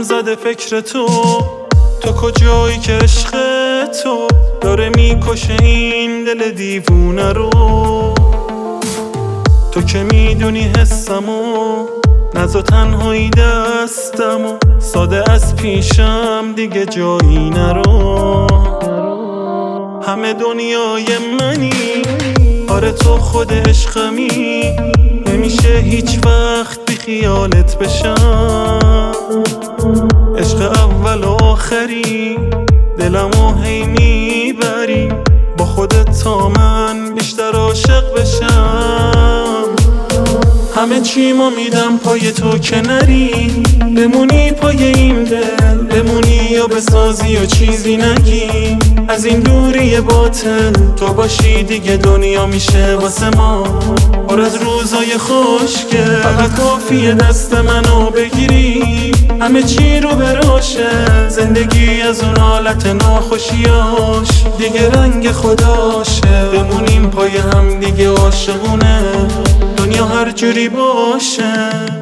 زده فکر تو کجایی که عشق تو داره میکشه این دل دیوونه رو. تو که میدونی حسمو، نزا تنهایی دستمو، ساده از پیشم دیگه جایی نرو. همه دنیای منی، آره تو خود عشقمی، نمیشه هیچ وقت بی خیالت بشم. عشق اول و آخری، دلمو هی میبری، با خودت تا من بیشتر عاشق بشم. همه چیمو میدم پای تو که نری، بمونی پای این دل، بمونی یا بسازی یا چیزی نگی. از این دوری باطل تو باشی دیگه دنیا میشه واسه ما پر از روزای خوشگل. فقط کافیه دست منو بگیری، همه چی رو براشه. زندگی از اون حالت ناخوشیاش دیگه رنگ خداشه. بمونیم پای هم دیگه عاشقونه، دنیا هر جوری باشه.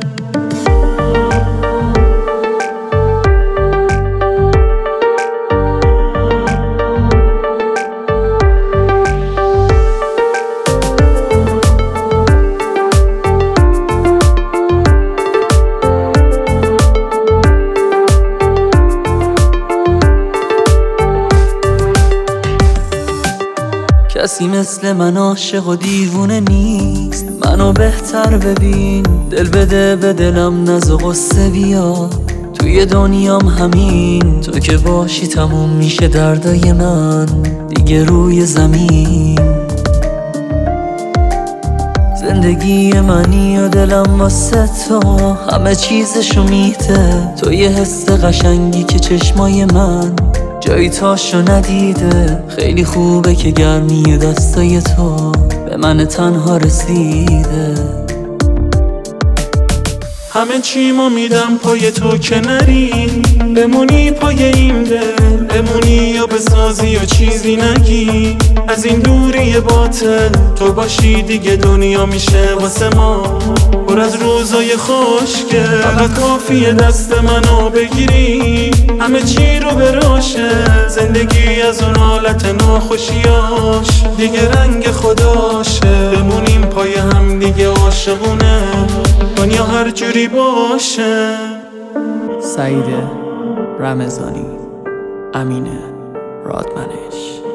کسی مثل من عاشق و دیوونه نیست، منو بهتر ببین. دل بده به دلم نز و غصه بیا، توی دنیام همین. تو که باشی تموم میشه دردای من دیگه روی زمین. زندگی منی و دلم واسه تو همه چیزشو میده. تو یه حس قشنگی که چشمای من جایی تاشو ندیده. خیلی خوبه که گرمی دستای تو به من تنها رسیده. همه چیمو میدم پای تو که نری، بمونی پای این دل، بمونی یا بسازی یا چیزی نگی. از این دوری باطل تو باشی دیگه دنیا میشه واسه ما پر از روزای خوشگل. فقط کافیه دست منو بگیری، همه چی رو براشه. زندگی از اون حالت ناخوشیاش دیگه رنگ خداشه. بمونیم پای هم دیگه عاشقونه، دنیا هر جوری باشه. سعید رمضانی، امین رادمنش.